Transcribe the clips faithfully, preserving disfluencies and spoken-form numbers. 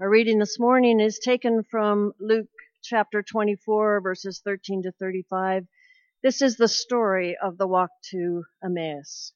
Our reading this morning is taken from Luke chapter twenty-four, verses thirteen to thirty-five. This is the story of the walk to Emmaus.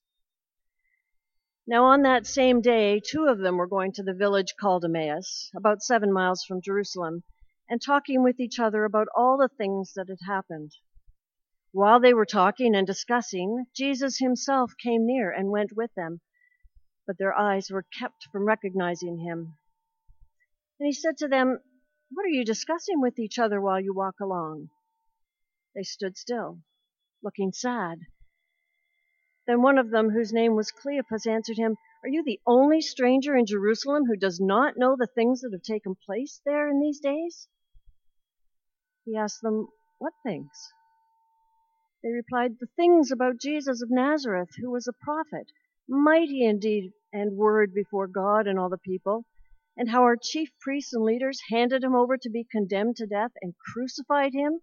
Now on that same day, two of them were going to the village called Emmaus, about seven miles from Jerusalem, and talking with each other about all the things that had happened. While they were talking and discussing, Jesus himself came near and went with them, but their eyes were kept from recognizing him. And he said to them, "What are you discussing with each other while you walk along?" They stood still, looking sad. Then one of them, whose name was Cleopas, answered him, "Are you the only stranger in Jerusalem who does not know the things that have taken place there in these days?" He asked them, "What things?" They replied, "The things about Jesus of Nazareth, who was a prophet, mighty in deed and word before God and all the people, and how our chief priests and leaders handed him over to be condemned to death and crucified him.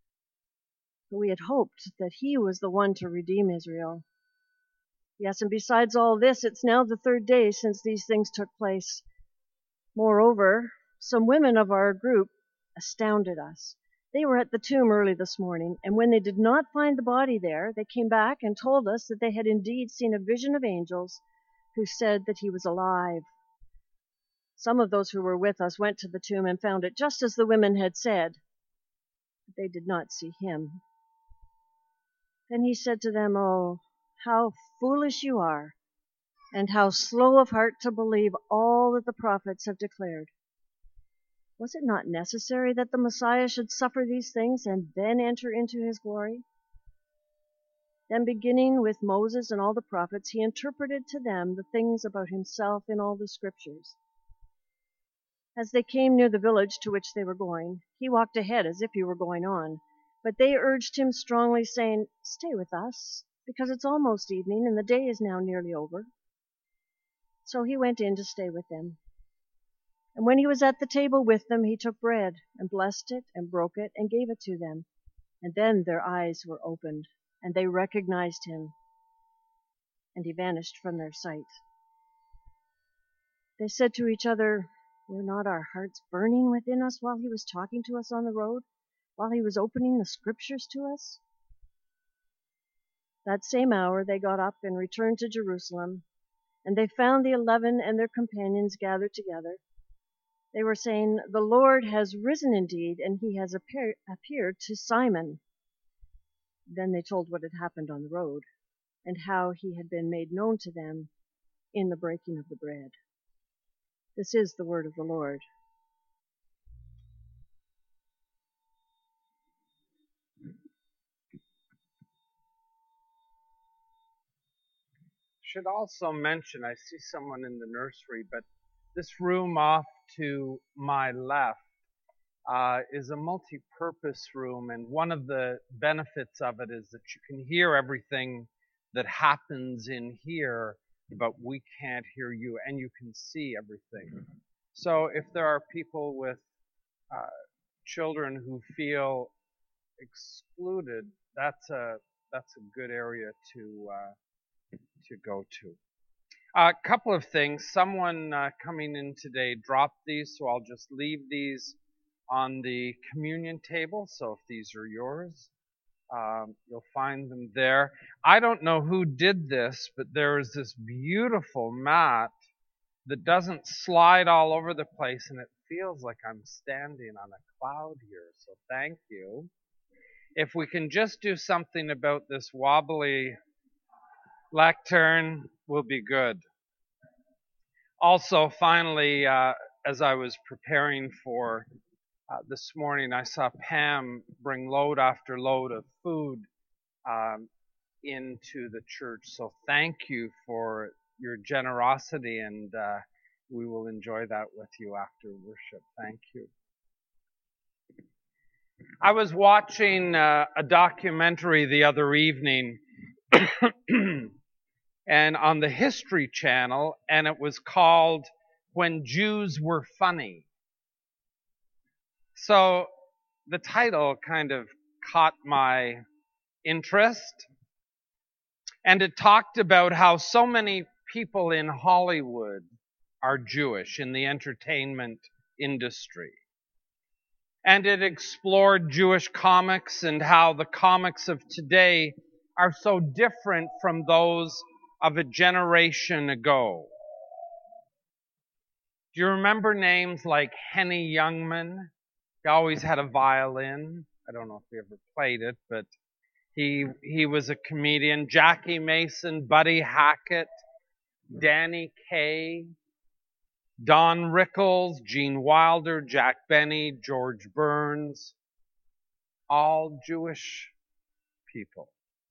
But we had hoped that he was the one to redeem Israel. Yes, and besides all this, it's now the third day since these things took place. Moreover, some women of our group astounded us. They were at the tomb early this morning, and when they did not find the body there, they came back and told us that they had indeed seen a vision of angels who said that he was alive. Some of those who were with us went to the tomb and found it just as the women had said, but they did not see him." Then he said to them, "Oh, how foolish you are, and how slow of heart to believe all that the prophets have declared. Was it not necessary that the Messiah should suffer these things and then enter into his glory?" Then, beginning with Moses and all the prophets, he interpreted to them the things about himself in all the scriptures. As they came near the village to which they were going, he walked ahead as if he were going on, but they urged him strongly, saying, "Stay with us, because it's almost evening, and the day is now nearly over." So he went in to stay with them. And when he was at the table with them, he took bread, and blessed it, and broke it, and gave it to them. And then their eyes were opened, and they recognized him, and he vanished from their sight. They said to each other, "Were not our hearts burning within us while he was talking to us on the road, while he was opening the scriptures to us?" That same hour they got up and returned to Jerusalem, and they found the eleven and their companions gathered together. They were saying, "The Lord has risen indeed, and he has appear- appeared to Simon." Then they told what had happened on the road, and how he had been made known to them in the breaking of the bread. This is the word of the Lord. Should also mention, I see someone in the nursery, but this room off to my left uh, is a multi-purpose room, and one of the benefits of it is that you can hear everything that happens in here, but we can't hear you, and you can see everything. So if there are people with uh, children who feel excluded, that's a that's a good area to uh, to go to. A uh, couple of things. Someone uh, coming in today dropped these, so I'll just leave these on the communion table. So if these are yours, um, you'll find them there. I don't know who did this, but there is this beautiful mat that doesn't slide all over the place, and it feels like I'm standing on a cloud here. So thank you. If we can just do something about this wobbly lectern, will be good. Also, finally, uh, as I was preparing for uh, this morning, I saw Pam bring load after load of food um, into the church. So thank you for your generosity, and uh, we will enjoy that with you after worship. Thank you. I was watching uh, a documentary the other evening and on the History Channel, and it was called When Jews Were Funny. So the title kind of caught my interest, and it talked about how so many people in Hollywood are Jewish, in the entertainment industry. And it explored Jewish comics and how the comics of today are so different from those of a generation ago. Do you remember names like Henny Youngman? He always had a violin. I don't know if he ever played it, but he he was a comedian. Jackie Mason, Buddy Hackett, Danny Kaye, Don Rickles, Gene Wilder, Jack Benny, George Burns, all Jewish people.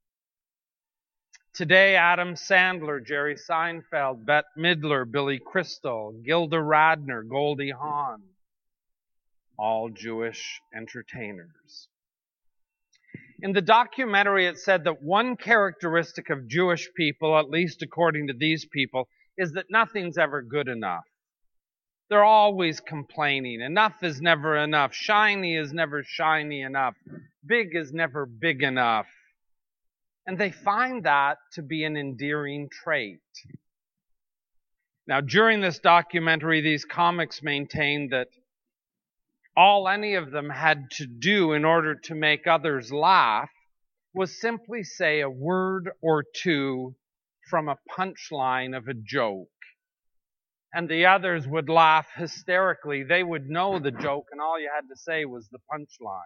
Today, Adam Sandler, Jerry Seinfeld, Bette Midler, Billy Crystal, Gilda Radner, Goldie Hawn, all Jewish entertainers. In the documentary, it said that one characteristic of Jewish people, at least according to these people, is that nothing's ever good enough. They're always complaining. Enough is never enough. Shiny is never shiny enough. Big is never big enough. And they find that to be an endearing trait. Now, during this documentary, these comics maintained that all any of them had to do in order to make others laugh was simply say a word or two from a punchline of a joke. And the others would laugh hysterically. They would know the joke, and all you had to say was the punchline.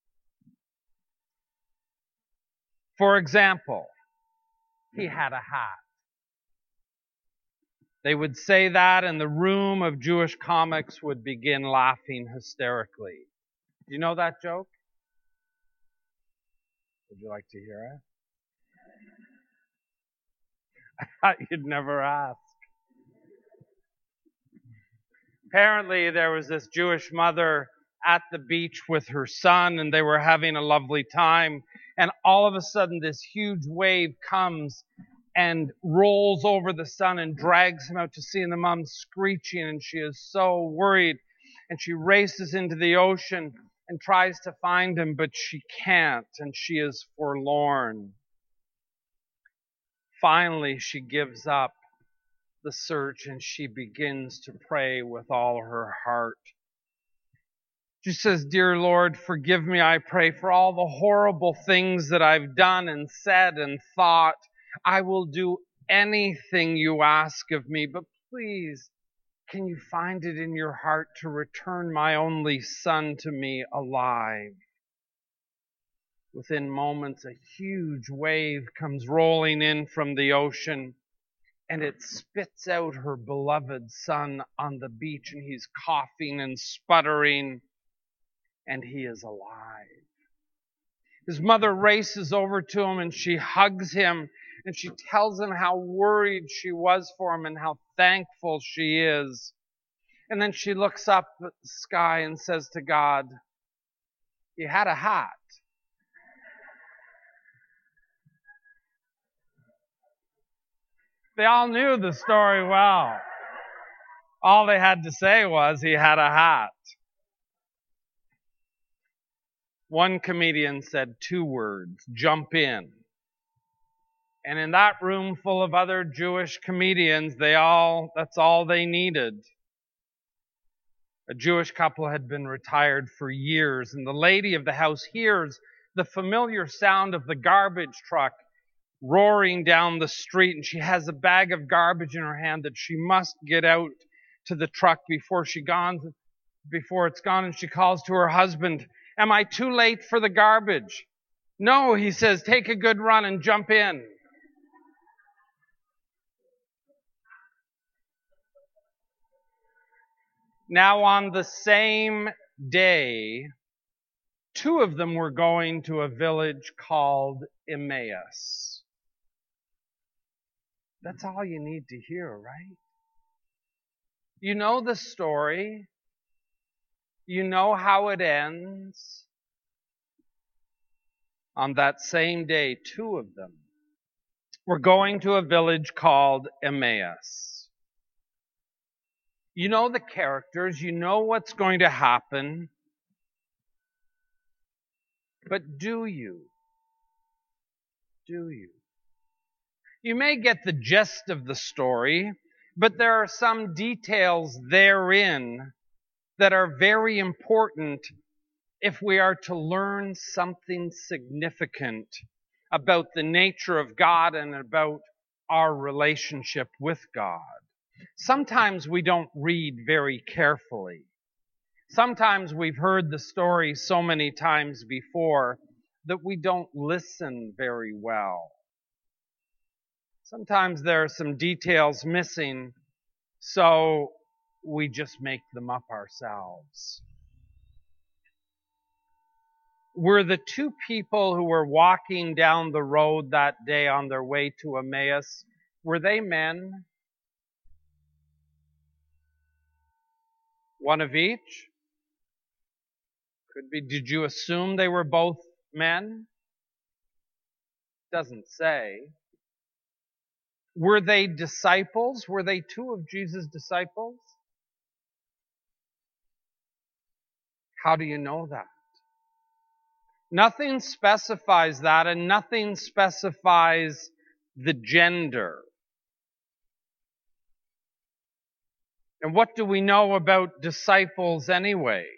For example, he had a hat. They would say that, and the room of Jewish comics would begin laughing hysterically. Do you know that joke? Would you like to hear it? I thought you'd never ask. Apparently, there was this Jewish mother at the beach with her son, and they were having a lovely time. And all of a sudden, this huge wave comes and rolls over the son and drags him out to sea. And the mom's screeching, and she is so worried. And she races into the ocean and tries to find him, but she can't, and she is forlorn. Finally, she gives up the search, and she begins to pray with all her heart. She says, "Dear Lord, forgive me, I pray, for all the horrible things that I've done and said and thought. I will do anything you ask of me, but please, can you find it in your heart to return my only son to me alive?" Within moments, a huge wave comes rolling in from the ocean, and it spits out her beloved son on the beach, and he's coughing and sputtering, and he is alive. His mother races over to him, and she hugs him, and she tells him how worried she was for him and how thankful she is. And then she looks up at the sky and says to God, "He had a hat." They all knew the story well. All they had to say was he had a hat. One comedian said two words, "Jump in." And in that room full of other Jewish comedians, they all, that's all they needed. A Jewish couple had been retired for years, and the lady of the house hears the familiar sound of the garbage truck roaring down the street, and she has a bag of garbage in her hand that she must get out to the truck before she gone, before it's gone, and she calls to her husband, "Am I too late for the garbage?" "No," he says, "take a good run and jump in." Now on the same day, two of them were going to a village called Emmaus. That's all you need to hear, right? You know the story. You know how it ends. On that same day, two of them were going to a village called Emmaus. You know the characters. You know what's going to happen. But do you? Do you? You may get the gist of the story, but there are some details therein that are very important if we are to learn something significant about the nature of God and about our relationship with God. Sometimes we don't read very carefully. Sometimes we've heard the story so many times before that we don't listen very well. Sometimes there are some details missing, so we just make them up ourselves. Were the two people who were walking down the road that day on their way to Emmaus, were they men? One of each? Could be. Did you assume they were both men? Doesn't say. Were they disciples? Were they two of Jesus' disciples? How do you know that? Nothing specifies that, and nothing specifies the gender. And what do we know about disciples anyway?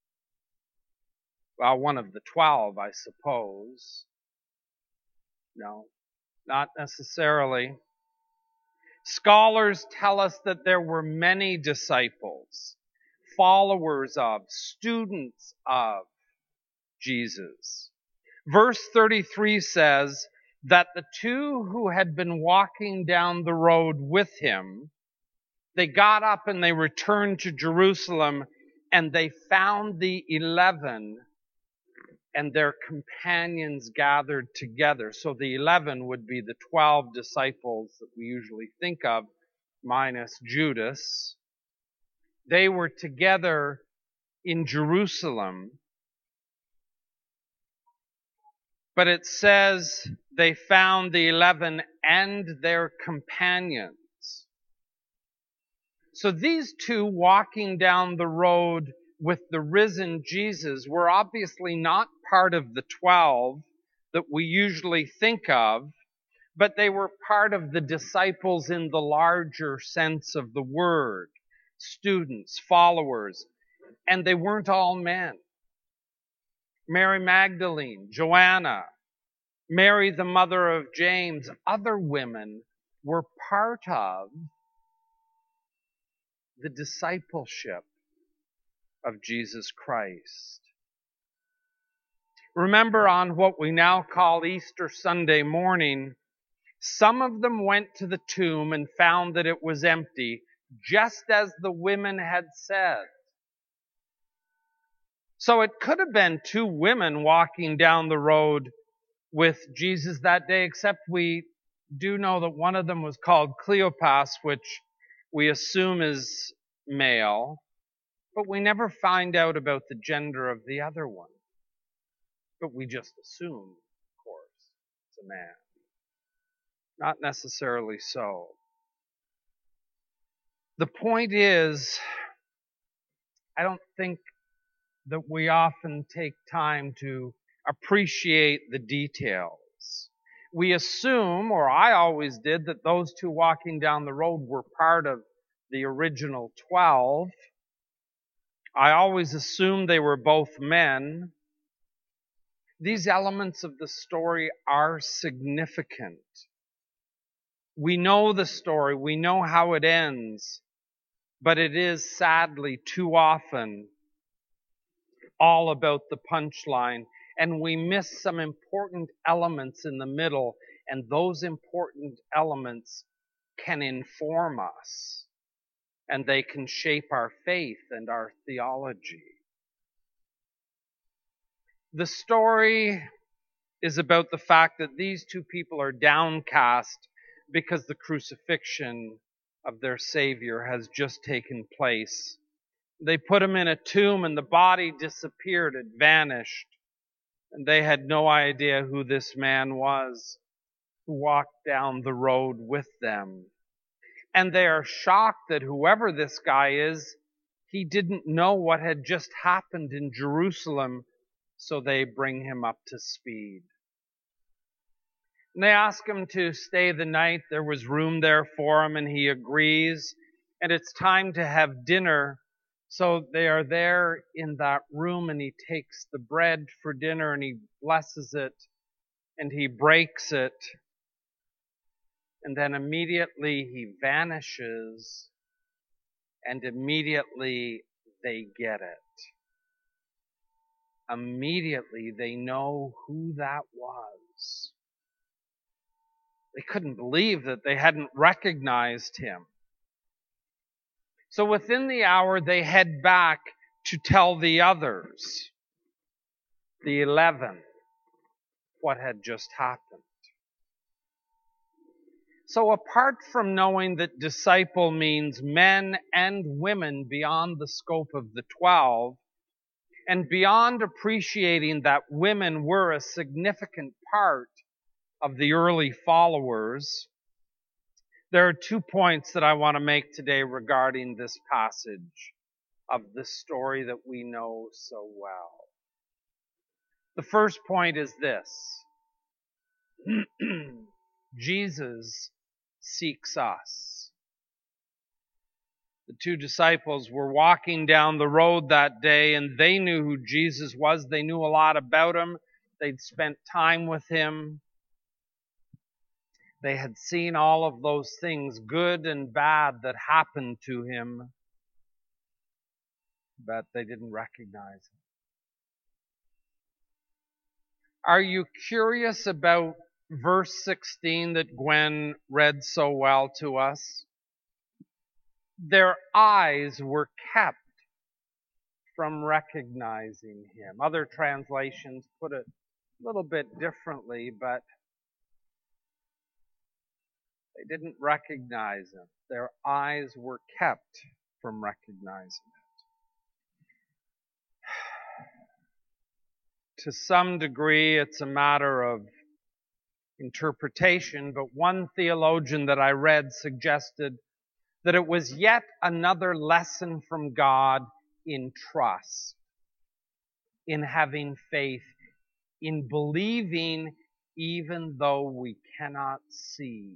Well, one of the twelve, I suppose. No, not necessarily. Scholars tell us that there were many disciples, followers of, students of Jesus. Verse thirty-three says that the two who had been walking down the road with him, they got up and they returned to Jerusalem, and they found the eleven and their companions gathered together. So the eleven would be the twelve disciples that we usually think of, minus Judas. They were together in Jerusalem. But it says they found the eleven and their companions. So these two walking down the road with the risen Jesus were obviously not part of the twelve that we usually think of, but they were part of the disciples in the larger sense of the word, students, followers, and they weren't all men. Mary Magdalene, Joanna, Mary the mother of James, other women were part of the discipleship of Jesus Christ. Remember, on what we now call Easter Sunday morning, some of them went to the tomb and found that it was empty, just as the women had said. So it could have been two women walking down the road with Jesus that day, except we do know that one of them was called Cleopas, which we assume is male, but we never find out about the gender of the other one. But we just assume, of course, it's a man. Not necessarily so. The point is, I don't think that we often take time to appreciate the details. We assume, or I always did, that those two walking down the road were part of the original twelve. I always assumed they were both men. These elements of the story are significant. We know the story, we know how it ends, but it is sadly too often all about the punchline, and we miss some important elements in the middle, and those important elements can inform us, and they can shape our faith and our theology. The story is about the fact that these two people are downcast because the crucifixion of their Savior has just taken place. They put him in a tomb and the body disappeared, it vanished. And they had no idea who this man was who walked down the road with them. And they are shocked that whoever this guy is, he didn't know what had just happened in Jerusalem, so they bring him up to speed. And they ask him to stay the night. There was room there for him, and he agrees. And it's time to have dinner. So they are there in that room, and he takes the bread for dinner and he blesses it and he breaks it. And then immediately he vanishes, and immediately they get it. Immediately they know who that was. They couldn't believe that they hadn't recognized him. So within the hour, they head back to tell the others, the eleven, what had just happened. So apart from knowing that disciple means men and women beyond the scope of the twelve, and beyond appreciating that women were a significant part of the early followers, there are two points that I want to make today regarding this passage of the story that we know so well. The first point is this: Jesus seeks us. The two disciples were walking down the road that day, and they knew who Jesus was. They knew a lot about him. They'd spent time with him. They had seen all of those things, good and bad, that happened to him, but they didn't recognize him. Are you curious about verse sixteen that Gwen read so well to us? Their eyes were kept from recognizing him. Other translations put it a little bit differently, but they didn't recognize him. Their eyes were kept from recognizing it. To some degree, it's a matter of interpretation, but one theologian that I read suggested that it was yet another lesson from God in trust, in having faith, in believing even though we cannot see.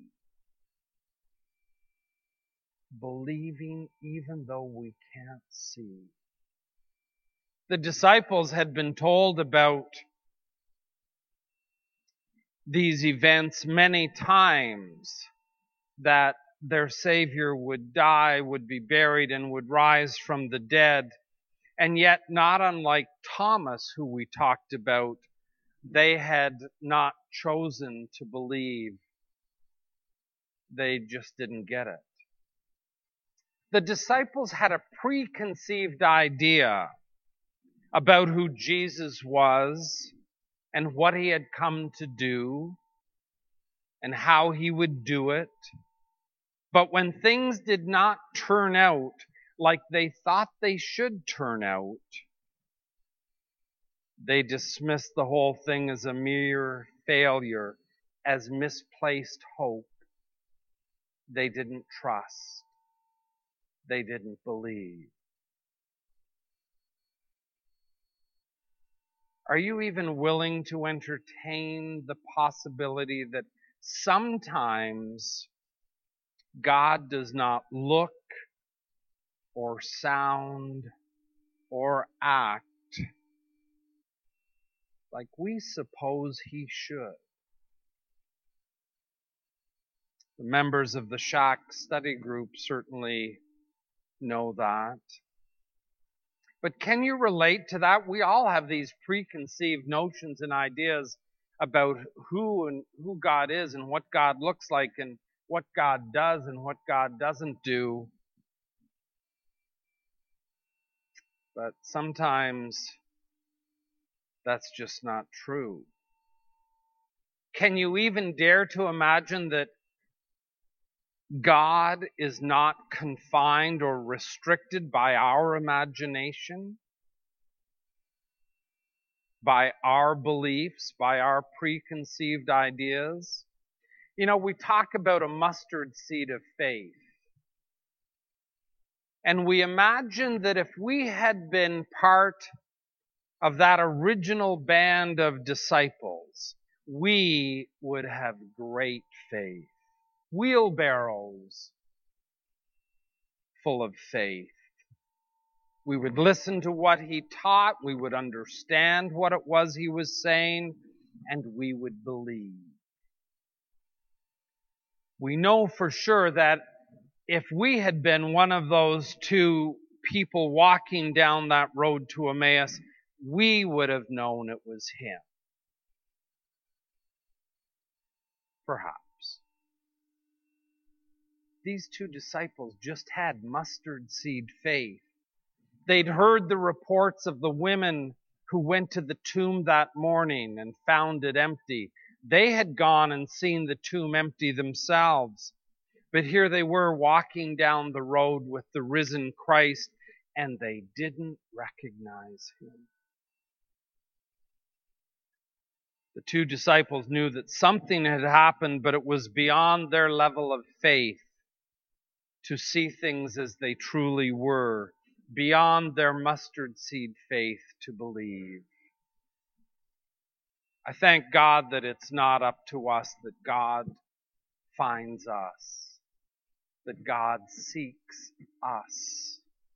Believing even though we can't see. The disciples had been told about these events many times, that their Savior would die, would be buried, and would rise from the dead. And yet, not unlike Thomas, who we talked about, they had not chosen to believe. They just didn't get it. The disciples had a preconceived idea about who Jesus was and what he had come to do and how he would do it. But when things did not turn out like they thought they should turn out, they dismissed the whole thing as a mere failure, as misplaced hope. They didn't trust. They didn't believe. Are you even willing to entertain the possibility that sometimes God does not look or sound or act like we suppose he should? The members of the Shack study group certainly know that. But can you relate to that? We all have these preconceived notions and ideas about who and who God is and what God looks like and what God does and what God doesn't do. But sometimes that's just not true. Can you even dare to imagine that God is not confined or restricted by our imagination, by our beliefs, by our preconceived ideas? You know, we talk about a mustard seed of faith. And we imagine that if we had been part of that original band of disciples, we would have great faith. Wheelbarrows full of faith. We would listen to what he taught, we would understand what it was he was saying, and we would believe. We know for sure that if we had been one of those two people walking down that road to Emmaus, we would have known it was him. Perhaps. These two disciples just had mustard seed faith. They'd heard the reports of the women who went to the tomb that morning and found it empty. They had gone and seen the tomb empty themselves. But here they were walking down the road with the risen Christ, and they didn't recognize him. The two disciples knew that something had happened, but it was beyond their level of faith to see things as they truly were, beyond their mustard seed faith to believe. I thank God that it's not up to us, that God finds us, that God seeks us.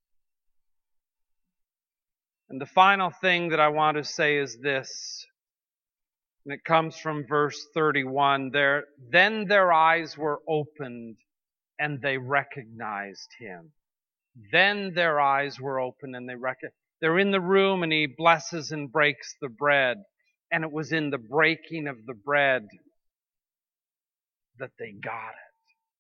And the final thing that I want to say is this, and it comes from verse thirty-one. There, then their eyes were opened and they recognized him. Then their eyes were open and they recognized. They're in the room and he blesses and breaks the bread. And it was in the breaking of the bread that they got it.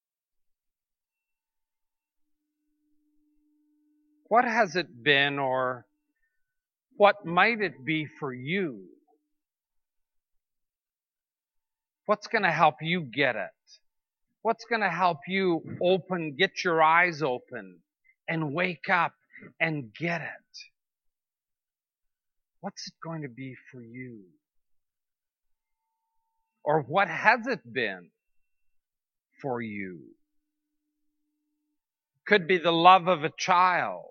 What has it been, or what might it be for you? What's going to help you get it? What's going to help you open, get your eyes open and wake up and get it? What's it going to be for you? Or what has it been for you? Could be the love of a child.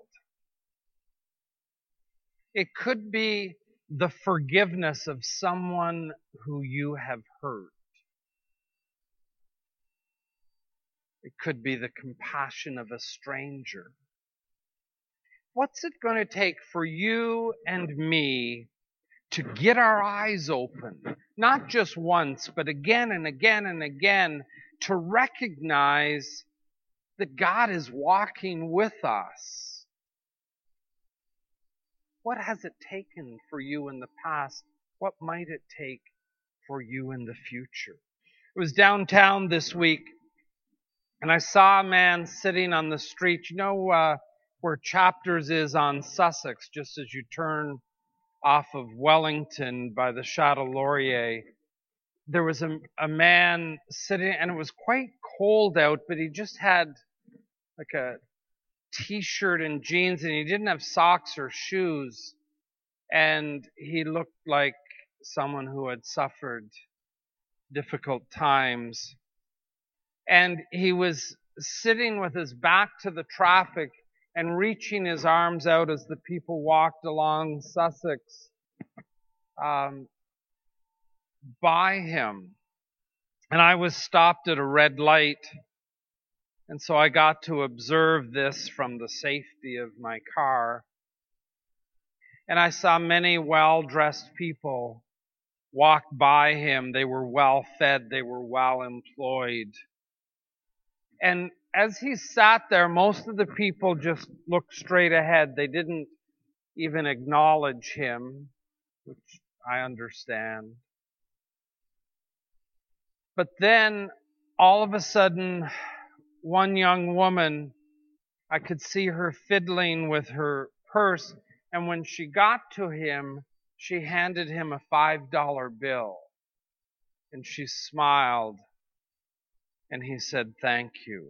It could be the forgiveness of someone who you have hurt. It could be the compassion of a stranger. What's it going to take for you and me to get our eyes open, not just once, but again and again and again, to recognize that God is walking with us? What has it taken for you in the past? What might it take for you in the future? I was downtown this week, and I saw a man sitting on the street. You know uh, where Chapters is on Sussex, just as you turn off of Wellington by the Chateau Laurier. There was a, a man sitting, and it was quite cold out, but he just had like a t-shirt and jeans, and he didn't have socks or shoes. And he looked like someone who had suffered difficult times. And he was sitting with his back to the traffic and reaching his arms out as the people walked along Sussex um, by him. And I was stopped at a red light, and so I got to observe this from the safety of my car. And I saw many well-dressed people walk by him. They were well-fed, they were well-employed. And as he sat there, most of the people just looked straight ahead. They didn't even acknowledge him, which I understand. But then, all of a sudden, one young woman, I could see her fiddling with her purse, and when she got to him, she handed him a five dollar bill. And she smiled, and he said, "Thank you."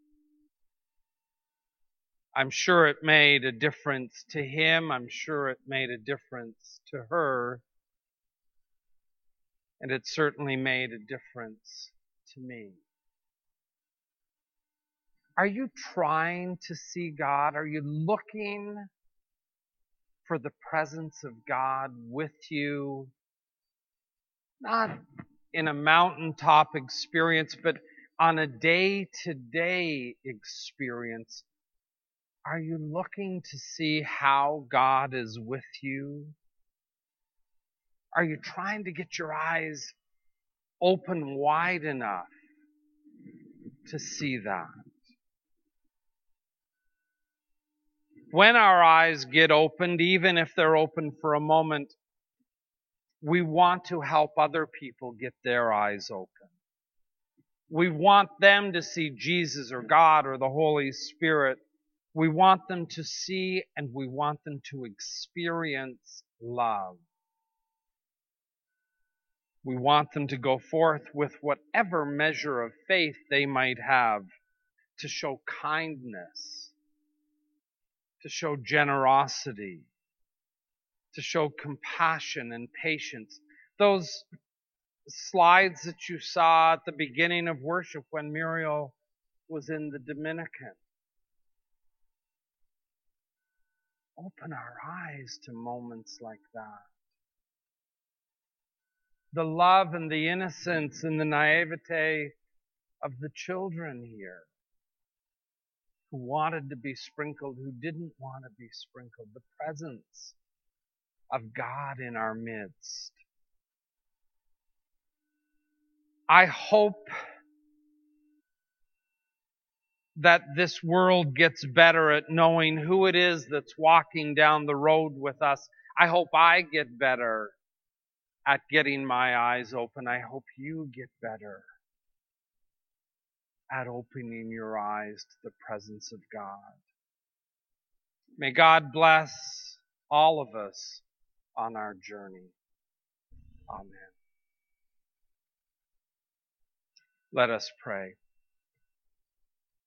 I'm sure it made a difference to him. I'm sure it made a difference to her. And it certainly made a difference to me. Are you trying to see God? Are you looking for the presence of God with you? Not in a mountaintop experience, but on a day-to-day experience. Are you looking to see how God is with you? Are you trying to get your eyes open wide enough to see that? When our eyes get opened, even if they're open for a moment, we want to help other people get their eyes open. We want them to see Jesus or God or the Holy Spirit. We want them to see and we want them to experience love. We want them to go forth with whatever measure of faith they might have to show kindness, to show generosity, to show compassion and patience. Those slides that you saw at the beginning of worship when Muriel was in the Dominican. Open our eyes to moments like that. The love and the innocence and the naivete of the children here who wanted to be sprinkled, who didn't want to be sprinkled. The presence of God in our midst. I hope that this world gets better at knowing who it is that's walking down the road with us. I hope I get better at getting my eyes open. I hope you get better at opening your eyes to the presence of God. May God bless all of us on our journey. Amen. Let us pray.